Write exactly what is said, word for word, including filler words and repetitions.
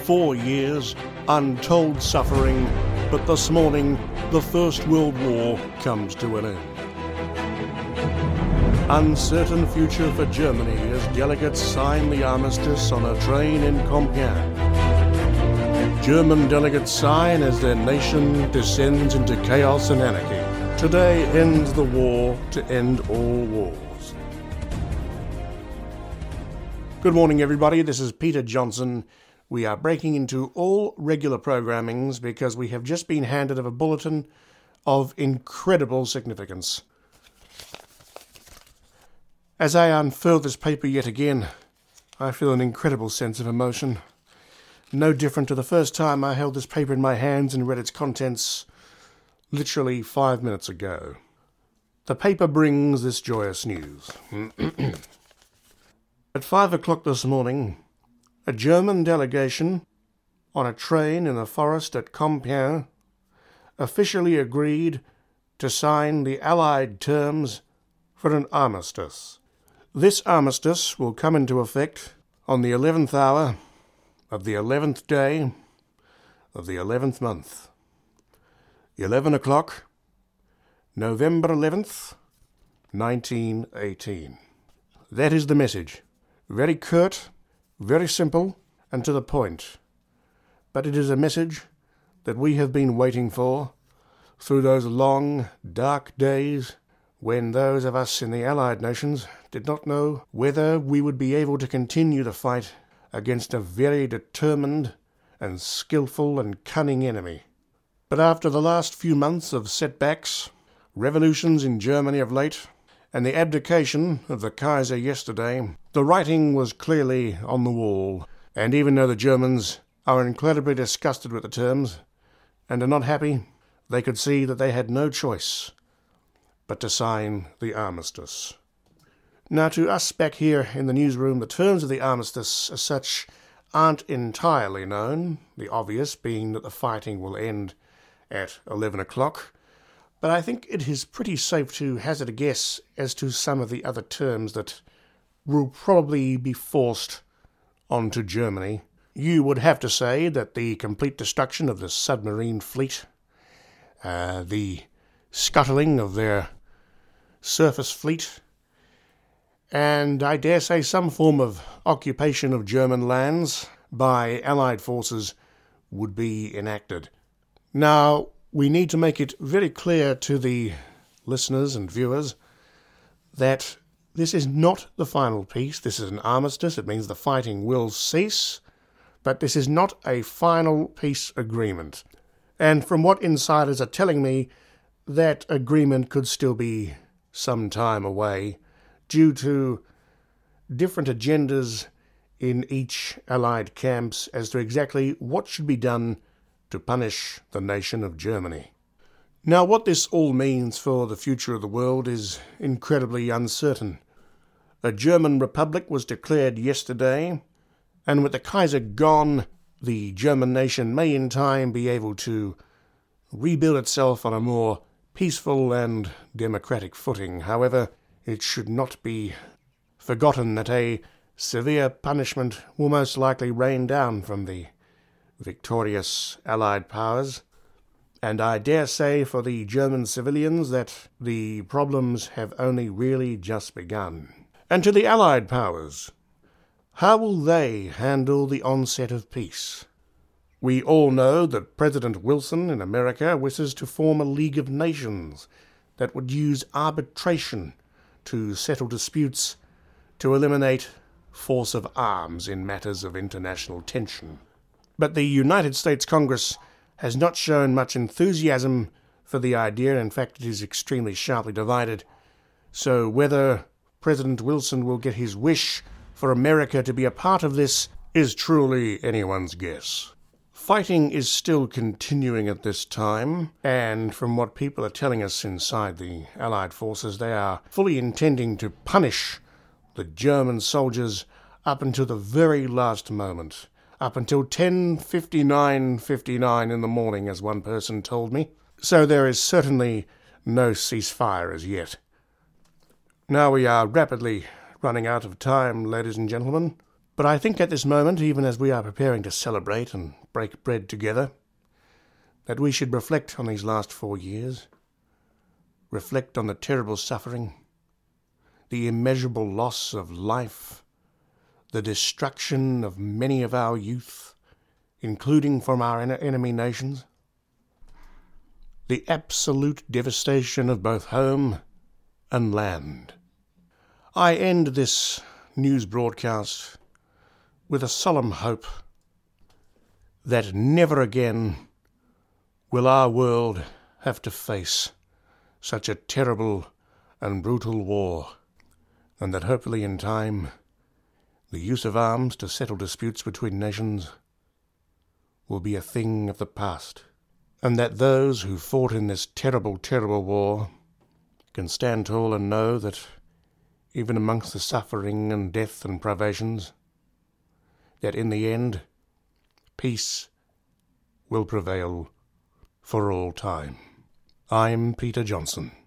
Four years, untold suffering, but this morning, the First World War comes to an end. Uncertain future for Germany as delegates sign the armistice on a train in Compiègne. German delegates sign as their nation descends into chaos and anarchy. Today ends the war to end all wars. Good morning, everybody. This is Peter Johnson. We are breaking into all regular programmings because we have just been handed of a bulletin of incredible significance. As I unfurl this paper yet again, I feel an incredible sense of emotion. No different to the first time I held this paper in my hands and read its contents literally five minutes ago. The paper brings this joyous news. At five o'clock this morning, a German delegation on a train in the forest at Compiègne officially agreed to sign the Allied terms for an armistice. This armistice will come into effect on the eleventh hour of the eleventh day of the eleventh month. eleven o'clock, November eleventh, nineteen eighteen. That is the message. Very curt, very simple, and to the point. But it is a message that we have been waiting for through those long, dark days when those of us in the Allied nations did not know whether we would be able to continue the fight against a very determined and skillful and cunning enemy. But after the last few months of setbacks, revolutions in Germany of late, and the abdication of the Kaiser yesterday, the writing was clearly on the wall, and even though the Germans are incredibly disgusted with the terms and are not happy, they could see that they had no choice but to sign the armistice. Now, to us back here in the newsroom, the terms of the armistice as such aren't entirely known, the obvious being that the fighting will end at eleven o'clock, but I think it is pretty safe to hazard a guess as to some of the other terms that will probably be forced onto Germany. You would have to say that the complete destruction of the submarine fleet, uh, the scuttling of their surface fleet, and I dare say some form of occupation of German lands by Allied forces would be enacted. Now, we need to make it very clear to the listeners and viewers that this is not the final peace. This is an armistice. It means the fighting will cease, but this is not a final peace agreement. And from what insiders are telling me, that agreement could still be some time away due to different agendas in each Allied camps as to exactly what should be done to punish the nation of Germany. Now, what this all means for the future of the world is incredibly uncertain. A German republic was declared yesterday, and with the Kaiser gone, the German nation may in time be able to rebuild itself on a more peaceful and democratic footing. However, it should not be forgotten that a severe punishment will most likely rain down from the victorious Allied powers, and I dare say for the German civilians that the problems have only really just begun. And to the Allied powers, how will they handle the onset of peace? We all know that President Wilson in America wishes to form a League of Nations that would use arbitration to settle disputes to eliminate force of arms in matters of international tension. But the United States Congress has not shown much enthusiasm for the idea. In fact, it is extremely sharply divided. So whether President Wilson will get his wish for America to be a part of this is truly anyone's guess. Fighting is still continuing at this time, and from what people are telling us inside the Allied forces, they are fully intending to punish the German soldiers up until the very last moment, up until ten fifty-nine fifty-nine in the morning, as one person told me. So there is certainly no ceasefire as yet. Now we are rapidly running out of time, ladies and gentlemen. But I think at this moment, even as we are preparing to celebrate and break bread together, that we should reflect on these last four years, reflect on the terrible suffering, the immeasurable loss of life, the destruction of many of our youth, including from our en- enemy nations, the absolute devastation of both home and land. I end this news broadcast with a solemn hope that never again will our world have to face such a terrible and brutal war, and that hopefully in time the use of arms to settle disputes between nations will be a thing of the past, and that those who fought in this terrible, terrible war can stand tall and know that even amongst the suffering and death and privations, that in the end, peace will prevail for all time. I'm Peter Johnson.